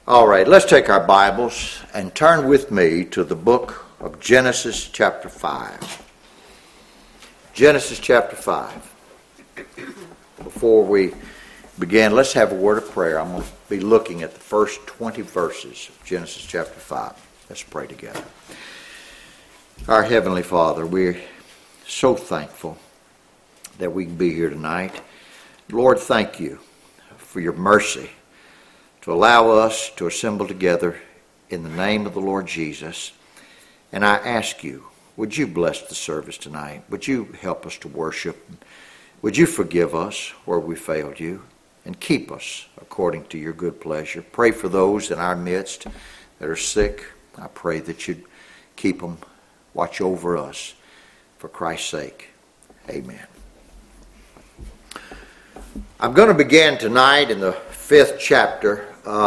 All right, let's take our Bibles and turn with me to the book of Genesis chapter 5. Genesis chapter 5. Before we begin, let's have a word of prayer. I'm going to be looking at the first 20 verses of Genesis chapter 5. Let's pray together. Our Heavenly Father, we're so thankful that we can be here tonight. Lord, thank you for your mercy to allow us to assemble together in the name of the Lord Jesus. And I ask you, would you bless the service tonight? Would you help us to worship? Would you forgive us where we failed you? And keep us according to your good pleasure. Pray for those in our midst that are sick. I pray that you'd keep them. Watch over us for Christ's sake. Amen. I'm going to begin tonight in the 5th chapter.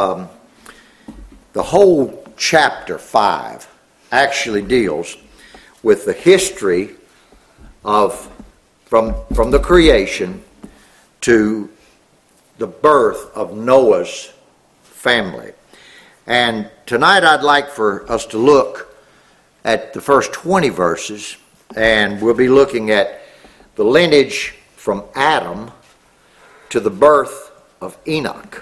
The whole chapter 5 actually deals with the history of from the creation to the birth of Noah's family. And tonight I'd like for us to look at the first 20 verses, and we'll be looking at the lineage from Adam to the birth of Enoch.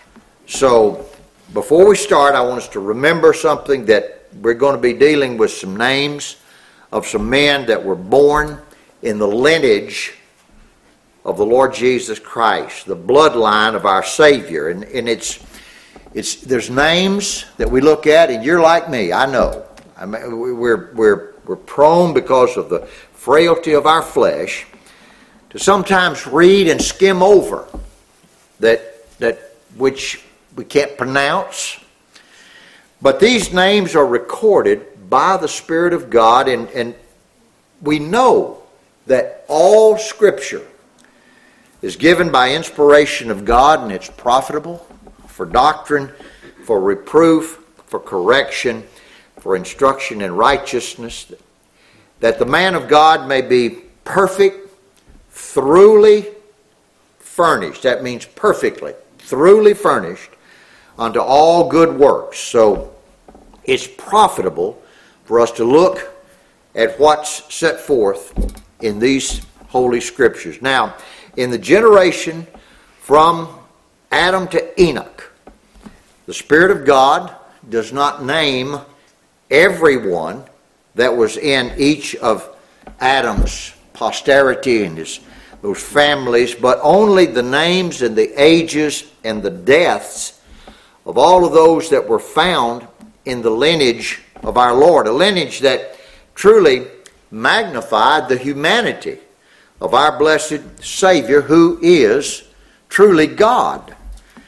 So before we start, I want us to remember something, that we're going to be dealing with some names of some men that were born in the lineage of the Lord Jesus Christ, the bloodline of our Savior. And there's names that we look at, and you're like me, I know. I mean, we're prone, because of the frailty of our flesh, to sometimes read and skim over that which we can't pronounce. But these names are recorded by the Spirit of God, and we know that all Scripture is given by inspiration of God, and it's profitable for doctrine, for reproof, for correction, for instruction in righteousness, that the man of God may be perfect, thoroughly furnished. That means perfectly, thoroughly furnished unto all good works. So it's profitable for us to look at what's set forth in these Holy Scriptures. Now, in the generation from Adam to Enoch, the Spirit of God does not name everyone that was in each of Adam's posterity and those families, but only the names and the ages and the deaths of all of those that were found in the lineage of our Lord, a lineage that truly magnified the humanity of our blessed Savior, who is truly God.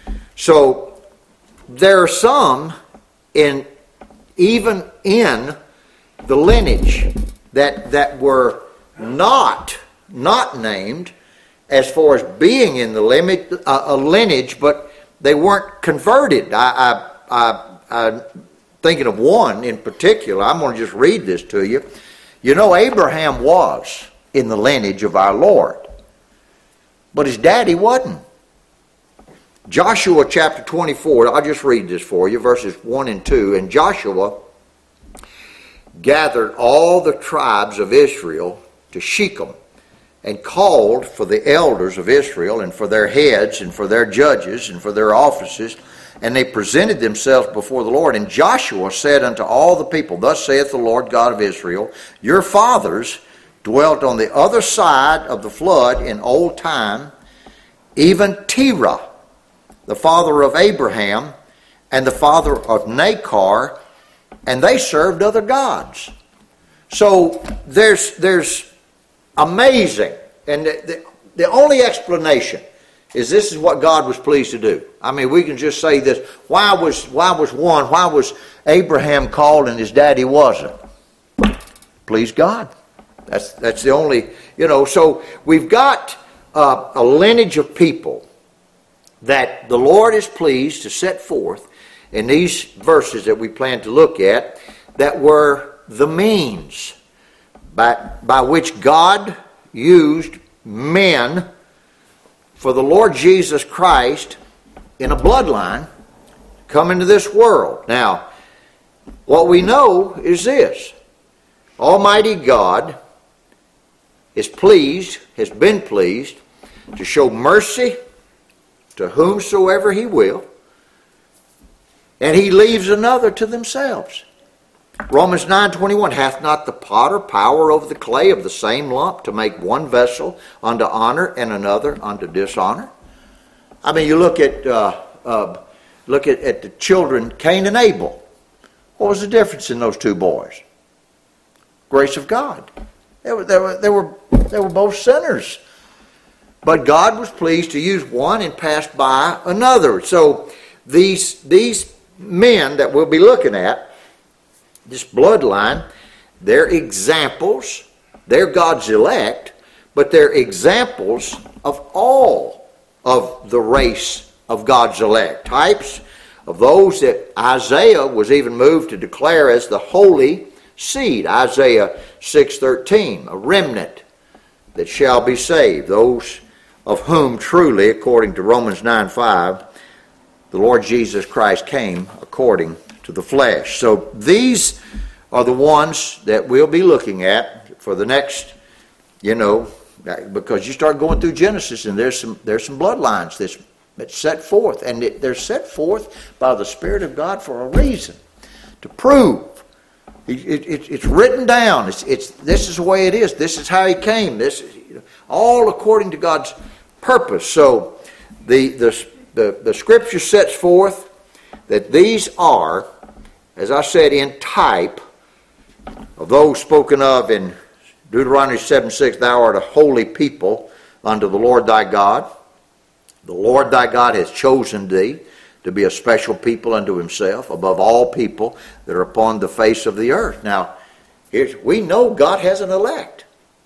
So there are some even in the lineage that were not named as far as being in the lineage, but they weren't converted. I'm thinking of one in particular. I'm going to just read this to you. You know, Abraham was in the lineage of our Lord, but his daddy wasn't. Joshua chapter 24, I'll just read this for you, verses 1 and 2. And Joshua gathered all the tribes of Israel to Shechem, and called for the elders of Israel, and for their heads, and for their judges, and for their offices, and they presented themselves before the Lord. And Joshua said unto all the people, Thus saith the Lord God of Israel, Your fathers dwelt on the other side of the flood in old time, even Terah, the father of Abraham, and the father of Nachor, and they served other gods. So there's amazing, and the only explanation is this is what God was pleased to do. I mean, we can just say this. Why was Abraham called and his daddy wasn't? Please God. That's the only, so we've got a lineage of people that the Lord is pleased to set forth in these verses that we plan to look at, that were the means by which God used men for the Lord Jesus Christ in a bloodline come into this world. Now, what we know is this. Almighty God is pleased, has been pleased, to show mercy to whomsoever he will, and he leaves another to themselves. Romans 9:21, hath not the potter power over the clay of the same lump to make one vessel unto honor and another unto dishonor? I mean, you look at the children, Cain and Abel. What was the difference in those two boys? Grace of God. They were both sinners. But God was pleased to use one and pass by another. So these men that we'll be looking at, this bloodline, they're examples. They're God's elect, but they're examples of all of the race of God's elect. Types of those that Isaiah was even moved to declare as the holy seed. Isaiah 6:13, a remnant that shall be saved. Those of whom truly, according to Romans 9:5, the Lord Jesus Christ came according to the flesh. So these are the ones that we'll be looking at for the next, because you start going through Genesis and there's some bloodlines that's set forth, and they're set forth by the Spirit of God for a reason, to prove. It's written down. This is the way it is. This is how he came. This is all according to God's purpose. So the Scripture sets forth that these are, as I said, in type of those spoken of in Deuteronomy 7:6, thou art a holy people unto the Lord thy God. The Lord thy God has chosen thee to be a special people unto himself above all people that are upon the face of the earth. Now, we know God has an elect.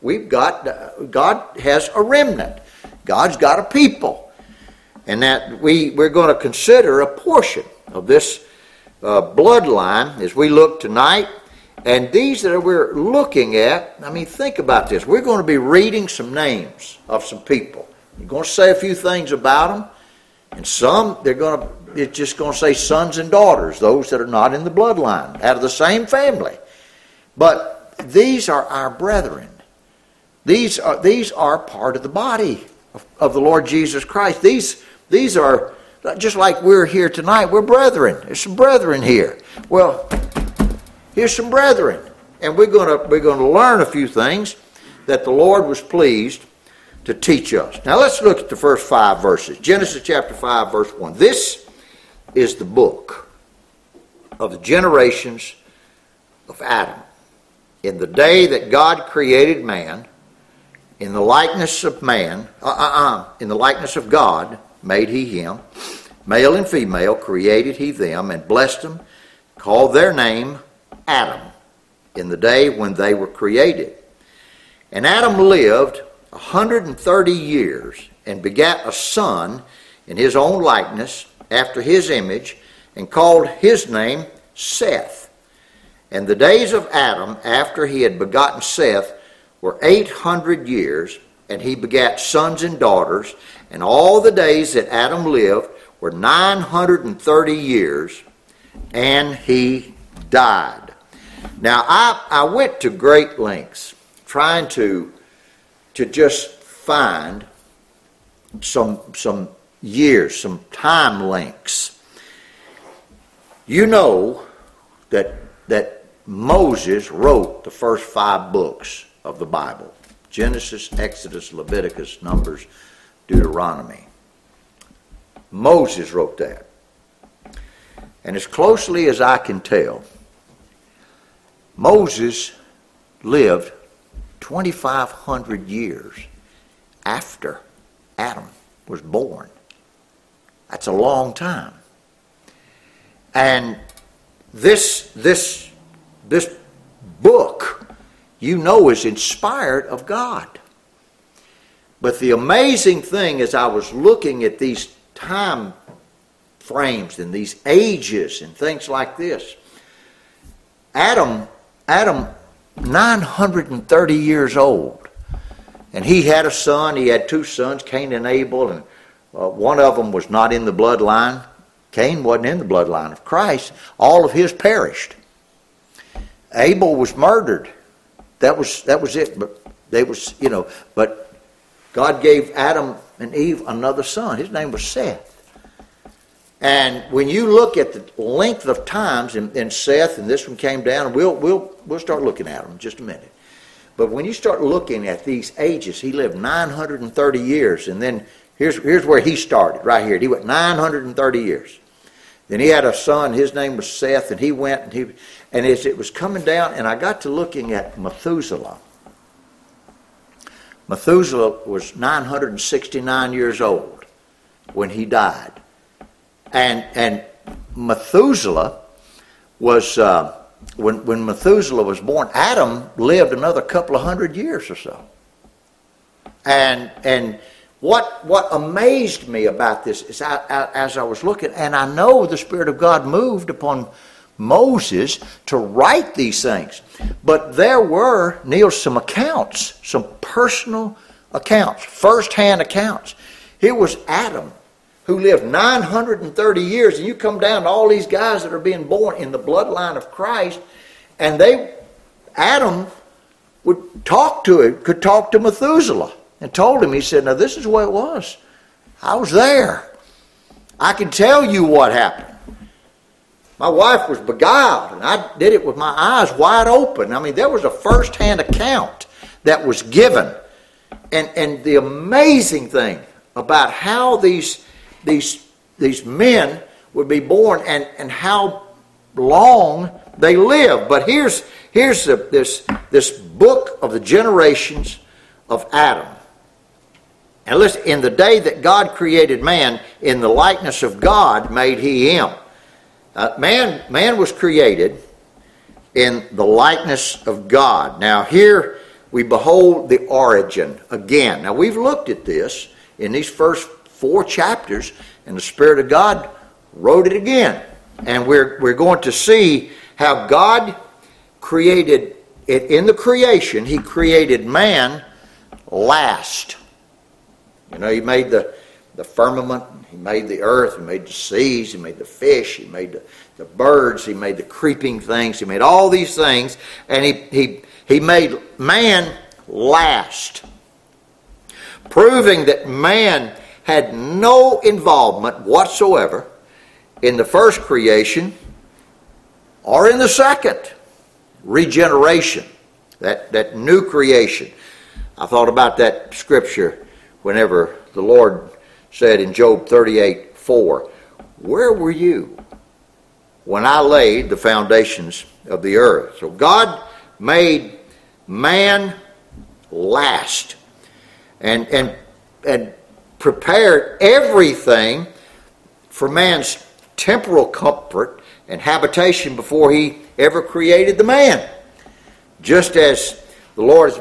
God has a remnant. God's got a people. And that we're going to consider a portion of this bloodline as we look tonight. And these that we're looking at, I mean, think about this. We're going to be reading some names of some people. We're going to say a few things about them. And some, it's just going to say sons and daughters, those that are not in the bloodline, out of the same family. But these are our brethren. These are part of the body of the Lord Jesus Christ. These are, just like we're here tonight, we're brethren. There's some brethren here. Well, here's some brethren. And we're going to learn a few things that the Lord was pleased to teach us. Now let's look at the first 5 verses. Genesis chapter 5, verse 1. This is the book of the generations of Adam. In the day that God created man, in the likeness of man, in the likeness of God made he him. Male and female created he them, and blessed them, called their name Adam, in the day when they were created. And Adam lived 130 years, and begat a son in his own likeness, after his image, and called his name Seth. And the days of Adam, after he had begotten Seth, were 800 years, and he begat sons and daughters. And all the days that Adam lived were 930 years, and he died. Now, I went to great lengths trying to just find some years, some time lengths. You know that Moses wrote the first 5 books of the Bible: Genesis, Exodus, Leviticus, Numbers, Deuteronomy. Moses wrote that. And as closely as I can tell, Moses lived 2,500 years after Adam was born. That's a long time. And this book, is inspired of God. But the amazing thing, as I was looking at these time frames and these ages and things like this, Adam 930 years old, and he had a son. He had 2 sons, Cain and Abel, and one of them was not in the bloodline. Cain wasn't in the bloodline of Christ. All of his perished. Abel was murdered. That was it. But but God gave Adam and Eve another son. His name was Seth. And when you look at the length of times in Seth, and this one came down, and we'll start looking at them in just a minute. But when you start looking at these ages, he lived 930 years, and then here's where he started, right here. He went 930 years. Then he had a son, his name was Seth, and he went, and as it was coming down, and I got to looking at Methuselah. Methuselah was 969 years old when he died. And Methuselah was, when Methuselah was born, Adam lived another couple of hundred years or so. And what amazed me about this is as I was looking, and I know the Spirit of God moved upon Moses to write these things. But there were, Neil, some accounts, some personal accounts, first-hand accounts. Here was Adam, who lived 930 years, and you come down to all these guys that are being born in the bloodline of Christ, and Adam could talk to Methuselah, and told him, he said, now this is what it was. I was there. I can tell you what happened. My wife was beguiled, and I did it with my eyes wide open. I mean, there was a first-hand account that was given. And the amazing thing about how these men would be born and how long they lived. But here's this book of the generations of Adam. And listen, in the day that God created man, in the likeness of God made he him. Man was created in the likeness of God. Now here we behold the origin again. Now we've looked at this in these first 4 chapters, and the Spirit of God wrote it again. And we're going to see how God created it in the creation. He created man last. You know, he made the firmament, he made the earth, he made the seas, he made the fish, he made the birds, he made the creeping things, he made all these things, and he made man last, proving that man had no involvement whatsoever in the first creation or in the second regeneration, that new creation. I thought about that scripture whenever the Lord said in Job 38:4, where were you when I laid the foundations of the earth? So God made man last and prepared everything for man's temporal comfort and habitation before he ever created the man. Just as the Lord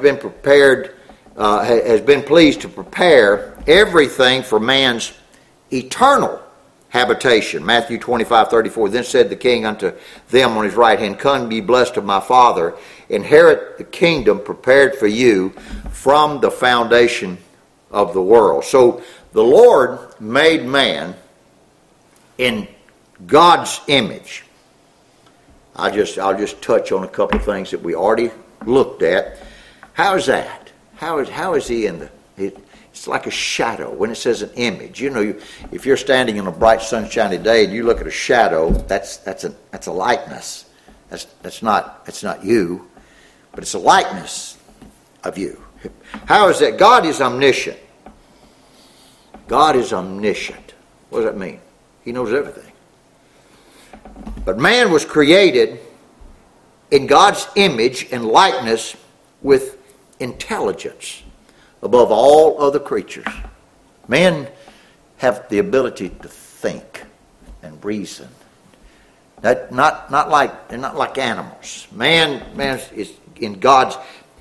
has been pleased to prepare everything for man's eternal habitation. Matthew 25:34, then said the king unto them on his right hand, come ye blessed of my Father, inherit the kingdom prepared for you from the foundation of the world. So the Lord made man in God's image. I'll just touch on a couple of things that we already looked at. How is that? How is he in it's like a shadow when it says an image. You know, if you're standing on a bright sunshiny day and you look at a shadow, that's a likeness. That's not you, but it's a likeness of you. How is that? God is omniscient. God is omniscient. What does that mean? He knows everything. But man was created in God's image and likeness with intelligence above all other creatures. Men have the ability to think and reason. They're not like animals. Man is in God's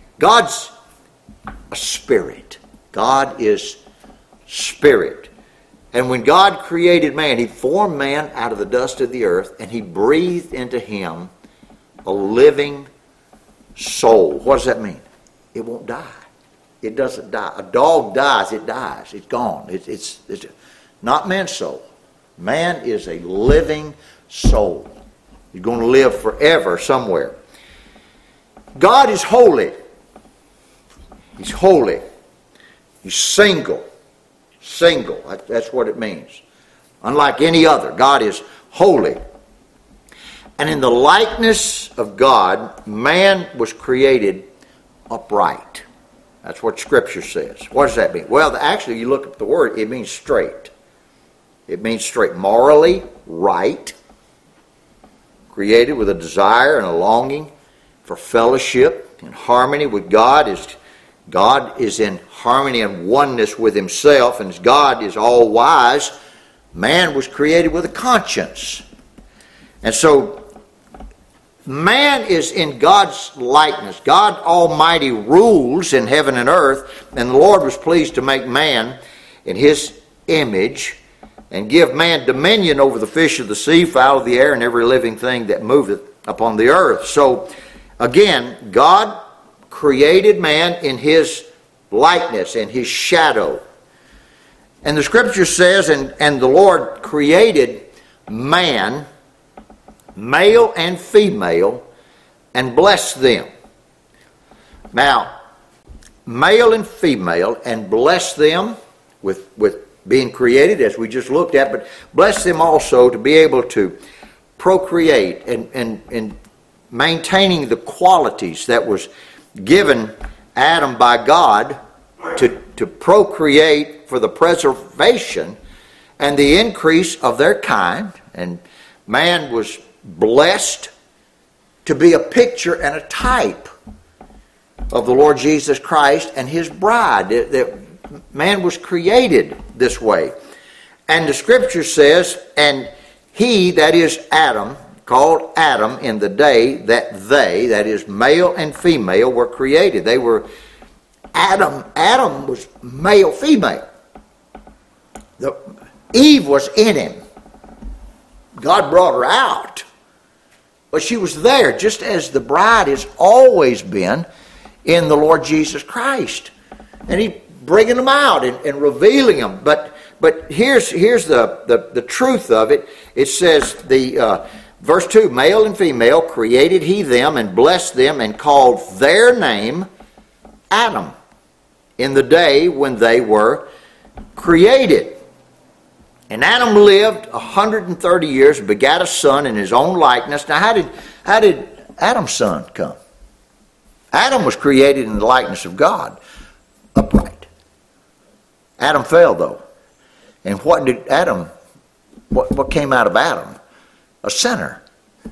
a spirit. God is spirit. And when God created man, he formed man out of the dust of the earth, and he breathed into him a living soul. What does that mean? It won't die. It doesn't die. A dog dies, it dies. It's gone. It's not man's soul. Man is a living soul. He's going to live forever somewhere. God is holy. He's holy. He's single. Single. That's what it means. Unlike any other, God is holy. And in the likeness of God, man was created upright. That's what Scripture says. What does that mean? Well, actually, you look at the word, it means straight. It means straight. Morally right. Created with a desire and a longing for fellowship and harmony with God. God is in harmony and oneness with himself, and as God is all wise, man was created with a conscience. And so man is in God's likeness. God Almighty rules in heaven and earth, and the Lord was pleased to make man in his image and give man dominion over the fish of the sea, fowl of the air, and every living thing that moveth upon the earth. So, again, God created man in his likeness, in his shadow. And the Scripture says, and the Lord created man, male and female, and blessed them. Now, male and female, and bless them with being created, as we just looked at, but bless them also to be able to procreate and maintaining the qualities that was given Adam by God to procreate for the preservation and the increase of their kind. And man was blessed to be a picture and a type of the Lord Jesus Christ and his bride. That man was created this way. And the Scripture says, and he, that is Adam, called Adam in the day that they, that is male and female, were created. They were Adam was male, female. Eve was in him. God brought her out. But she was there, just as the bride has always been in the Lord Jesus Christ. And he bringing them out and revealing them. But here's the truth of it. It says, verse 2, male and female created he them and blessed them and called their name Adam in the day when they were created. And Adam lived 130 years and begat a son in his own likeness. Now, how did Adam's son come? Adam was created in the likeness of God, upright. Adam fell, though. And what did what came out of Adam? A sinner.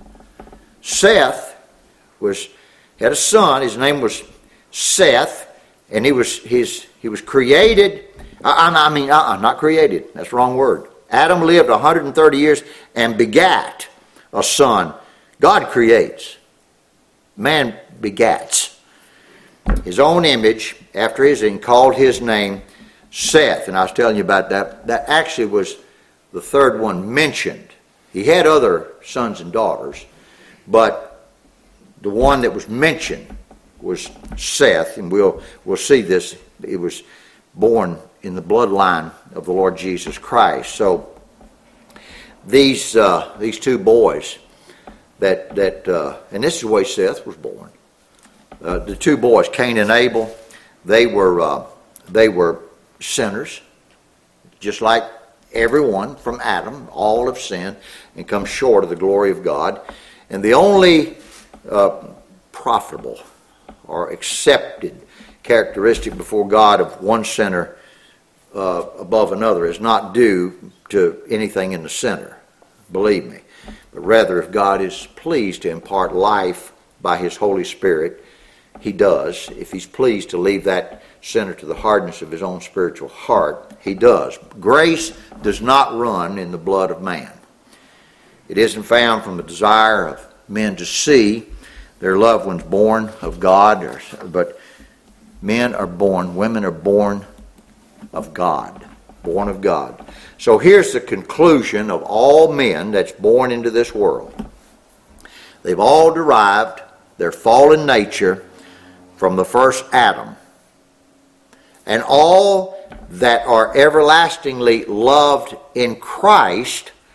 Seth had a son. His name was Seth, and he was created. Not created. That's the wrong word. Adam lived 130 years and begat a son. God creates. Man begats. His own image, after his, and called his name Seth. And I was telling you about that. That actually was the third one mentioned. He had other sons and daughters, but the one that was mentioned was Seth, and we'll see this. It was born in the bloodline of the Lord Jesus Christ. So these two boys that and this is the way Seth was born. The two boys, Cain and Abel, they were sinners, just like everyone from Adam. All have sinned and come short of the glory of God. And the only profitable or accepted characteristic before God of one sinner above another is not due to anything in the sinner, believe me, but rather if God is pleased to impart life by his Holy Spirit, he does. If he's pleased to leave that sinner to the hardness of his own spiritual heart, he does. Grace does not run in the blood of man. It isn't found from the desire of men to see their loved ones born of God, but men are born, women are born of God. Born of God. So here's the conclusion of all men that's born into this world. They've all derived their fallen nature from the first Adam. And all that are everlastingly loved in Christ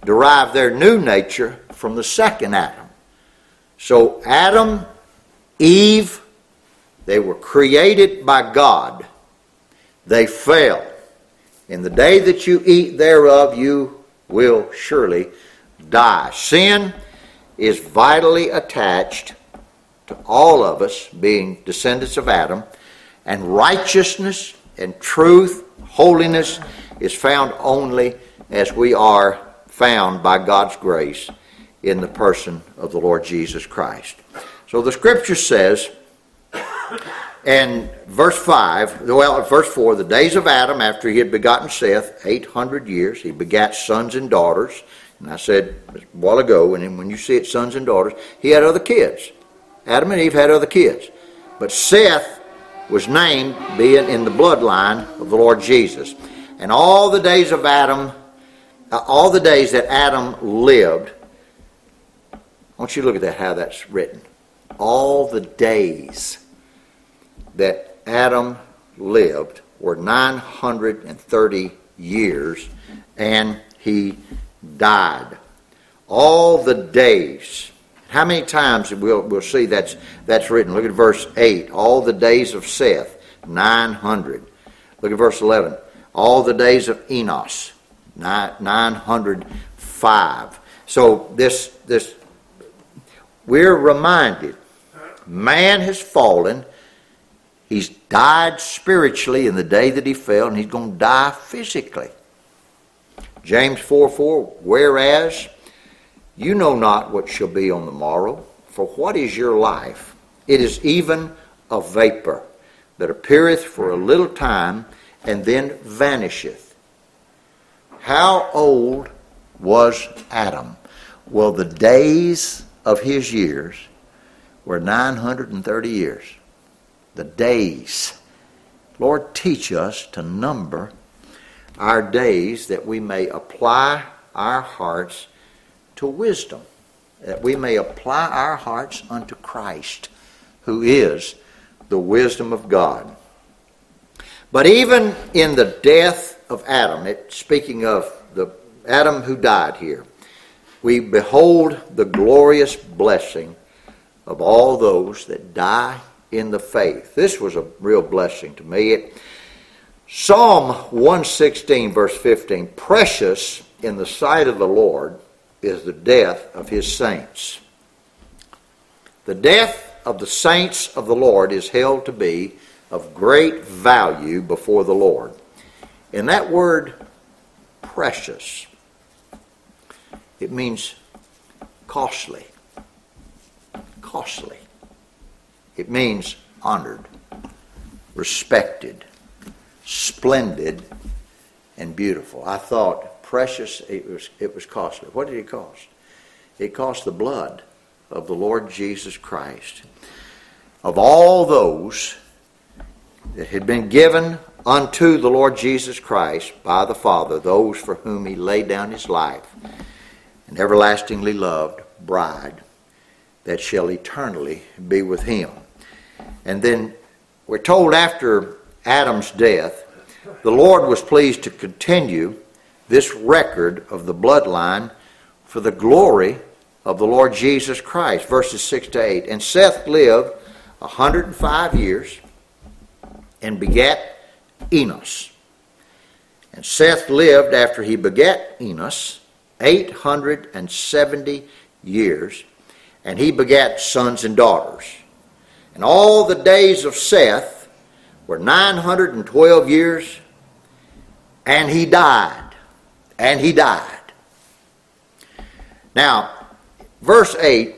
derive their new nature from the second Adam. So Adam, Eve, they were created by God. They fell. In the day that you eat thereof, you will surely die. Sin is vitally attached to all of us being descendants of Adam, and righteousness and truth, holiness is found only as we are found by God's grace in the person of the Lord Jesus Christ. So the scripture says, and verse 5, well, verse 4, the days of Adam after he had begotten Seth, 800 years, he begat sons and daughters. And I said a while ago, and when you see it, sons and daughters, he had other kids. Adam and Eve had other kids. But Seth was named being in the bloodline of the Lord Jesus. And all the days of Adam, all the days that Adam lived, I want you to look at that, how that's written. All the days that Adam lived were 930 years, and he died. All the days. How many times we'll see that's written? Look at verse 8. All the days of Seth, 900. Look at verse 11. All the days of Enos, 905. So this we're reminded, man has fallen. He's died spiritually in the day that he fell, and he's going to die physically. James 4:4, whereas you know not what shall be on the morrow, for what is your life? It is even a vapor that appeareth for a little time, and then vanisheth. How old was Adam? Well, the days of his years were 930 years. The days. Lord, teach us to number our days that we may apply our hearts to wisdom, that we may apply our hearts unto Christ, who is the wisdom of God. But even in the death of Adam, speaking of the Adam who died here, we behold the glorious blessing of all those that die in the faith. This was a real blessing to me. Psalm 116 verse 15, precious in the sight of the Lord is the death of his saints. The death of the saints of the Lord is held to be of great value before the Lord. And that word precious, it means costly. Costly. It means honored, respected, splendid, and beautiful. I thought precious, it was costly. What did it cost? It cost the blood of the Lord Jesus Christ. Of all those that had been given unto the Lord Jesus Christ by the Father, those for whom he laid down his life, an everlastingly loved bride that shall eternally be with him. And then we're told after Adam's death, the Lord was pleased to continue this record of the bloodline for the glory of the Lord Jesus Christ. Verses 6 to 8. And Seth lived 105 years and begat Enos. And Seth lived after he begat Enos 870 years, and he begat sons and daughters. And all the days of Seth were 912 years, and he died. And he died. Now, verse 8,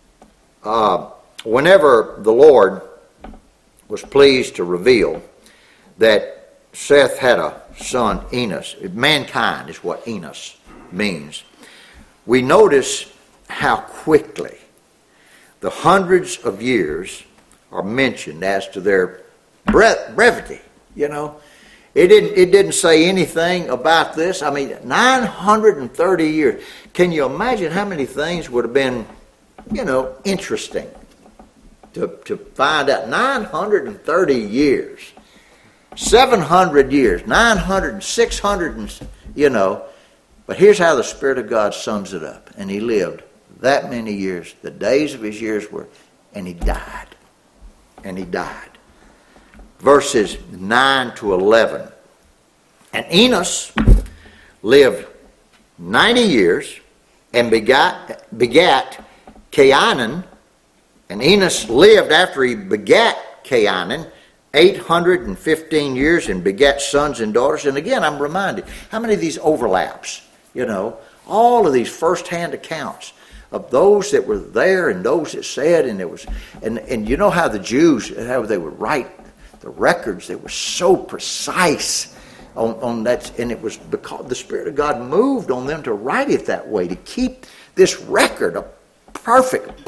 whenever the Lord was pleased to reveal that Seth had a son, Enos, mankind is what Enos means, we notice how quickly the hundreds of years are mentioned as to their brevity. You know, it didn't say anything about this. I mean, 930 years. Can you imagine how many things would have been, interesting to find out? 930 years, 700 years, 900, 600, But here's how the Spirit of God sums it up. And he lived that many years. The days of his years were, and he died. And he died. Verses 9 to 11. And Enos lived 90 years and begat Cainan. And Enos lived after he begat Cainan 815 years and begat sons and daughters. And again, I'm reminded, how many of these overlaps? You know, all of these first-hand accounts of those that were there and those that said, and it was, and you know how the Jews, how they would write the records, they were so precise on that, and it was because the Spirit of God moved on them to write it that way, to keep this record a perfect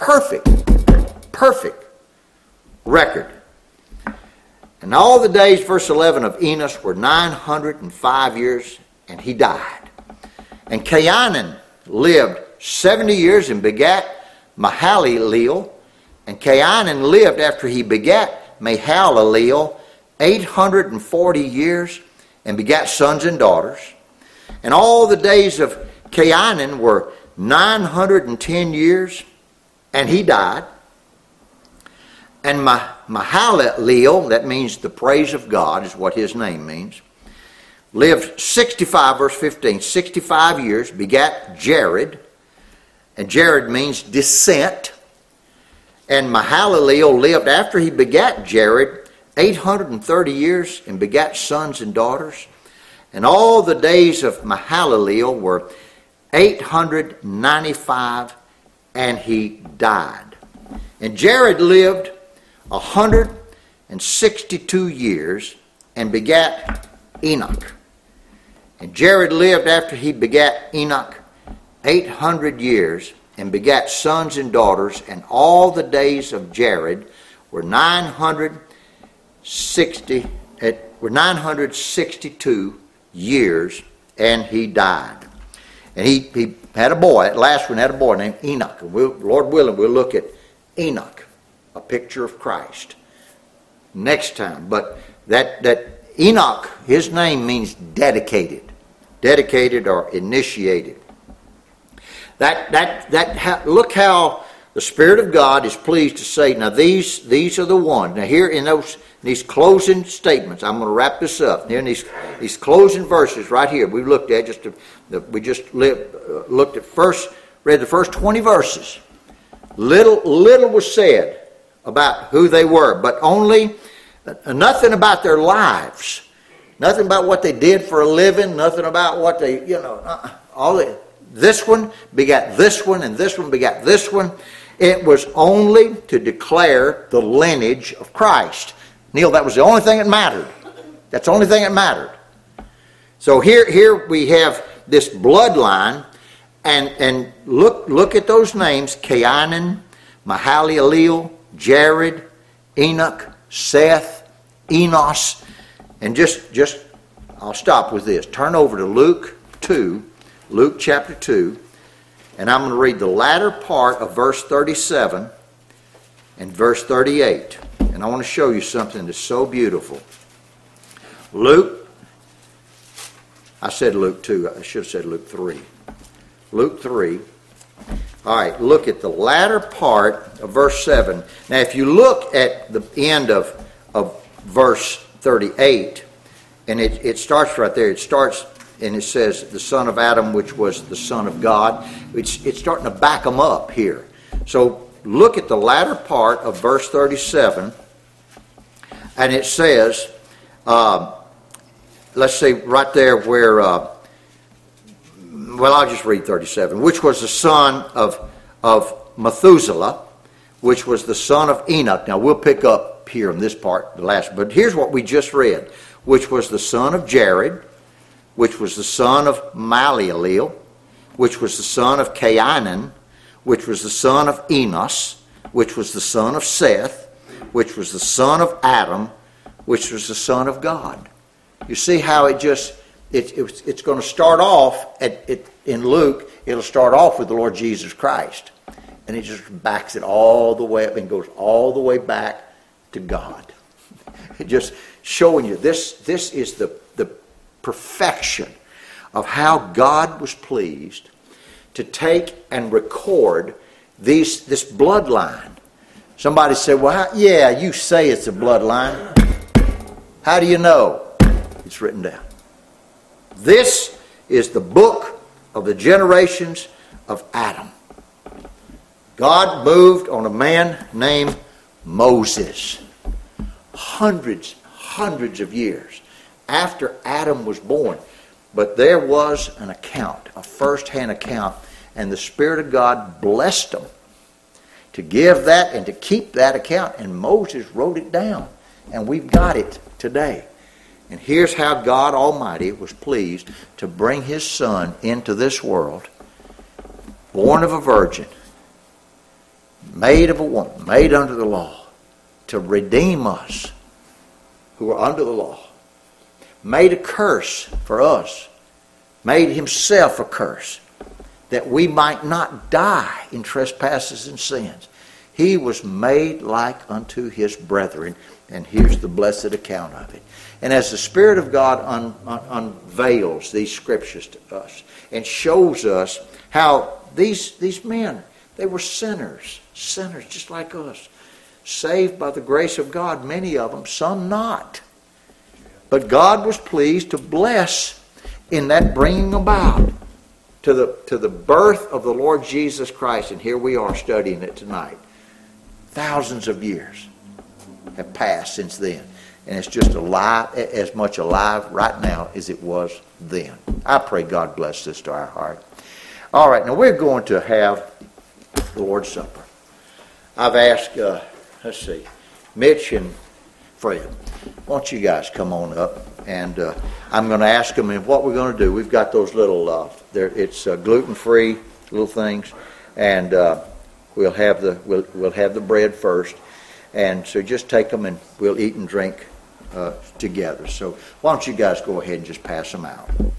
record. And all the days, verse 11, of Enos were 905 years, and he died. And Cainan lived 70 years and begat Mahalaleel. And Cainan lived after he begat Mahalaleel 840 years and begat sons and daughters. And all the days of Cainan were 910 years, and he died. And Mahalaleel, that means the praise of God, is what his name means, lived 65, verse 15, 65 years, begat Jared. And Jared means descent. And Mahalaleel lived after he begat Jared 830 years and begat sons and daughters. And all the days of Mahalaleel were 895, and he died. And Jared lived 162 years and begat Enoch. And Jared lived after he begat Enoch 800 years and begat sons and daughters, and all the days of Jared were 962 years, and he died. And he had a boy. That last one had a boy named Enoch. And Lord willing, we'll look at Enoch, a picture of Christ, next time. But that Enoch, his name means dedicated or initiated. Look how the Spirit of God is pleased to say, now these are the ones. Now here in these closing statements, I'm going to wrap this up. Here in these closing verses right here, we looked at read the first 20 verses. Little was said about who they were, but only nothing about their lives, nothing about what they did for a living, nothing about what they, this one begat this one, and this one begat this one. It was only to declare the lineage of Christ. Neil, that was the only thing that mattered. That's the only thing that mattered. So here we have this bloodline, and look at those names: Cainan, Mahalaleel, Jared, Enoch, Seth, Enos, and just I'll stop with this. Turn over to Luke chapter 2, and I'm going to read the latter part of verse 37 and verse 38. And I want to show you something that's so beautiful. I said Luke 2. I should have said Luke 3. Luke 3. All right, look at the latter part of verse 7. Now, if you look at the end of verse 38, and it starts right there. It starts, and it says, the son of Adam, which was the son of God. It's starting to back them up here. So look at the latter part of verse 37, and it says, let's say right there where, I'll just read 37, which was the son of Methuselah, which was the son of Enoch. Now we'll pick up here in this part, the last, but here's what we just read, which was the son of Jared, which was the son of Mahalaleel, which was the son of Cainan, which was the son of Enos, which was the son of Seth, which was the son of Adam, which was the son of God. You see how it's going to start off in Luke. It'll start off with the Lord Jesus Christ, and it just backs it all the way up and goes all the way back to God. Just showing you this is the perfection of how God was pleased to take and record this bloodline. Somebody said, well, yeah, you say it's a bloodline. How do you know? It's written down. This is the book of the generations of Adam. God moved on a man named Moses. Hundreds of years after Adam was born. But there was an account, a first-hand account, and the Spirit of God blessed them to give that and to keep that account. And Moses wrote it down, and we've got it today. And here's how God Almighty was pleased to bring His Son into this world, born of a virgin, made of a woman, made under the law, to redeem us who are under the law, made a curse for us, made Himself a curse, that we might not die in trespasses and sins. He was made like unto His brethren, and here's the blessed account of it. And as the Spirit of God unveils these scriptures to us and shows us how these men, they were sinners just like us, saved by the grace of God, many of them, some not. But God was pleased to bless in that bringing about to the birth of the Lord Jesus Christ. And here we are studying it tonight. Thousands of years have passed since then. And it's just alive, as much alive right now as it was then. I pray God bless this to our heart. All right, now we're going to have the Lord's Supper. I've asked, Mitch and Fred, why don't you guys come on up? And I'm going to ask them, and what we're going to do, we've got those little, it's gluten-free little things, and we'll have the bread first. And so just take them and we'll eat and drink together. So why don't you guys go ahead and just pass them out.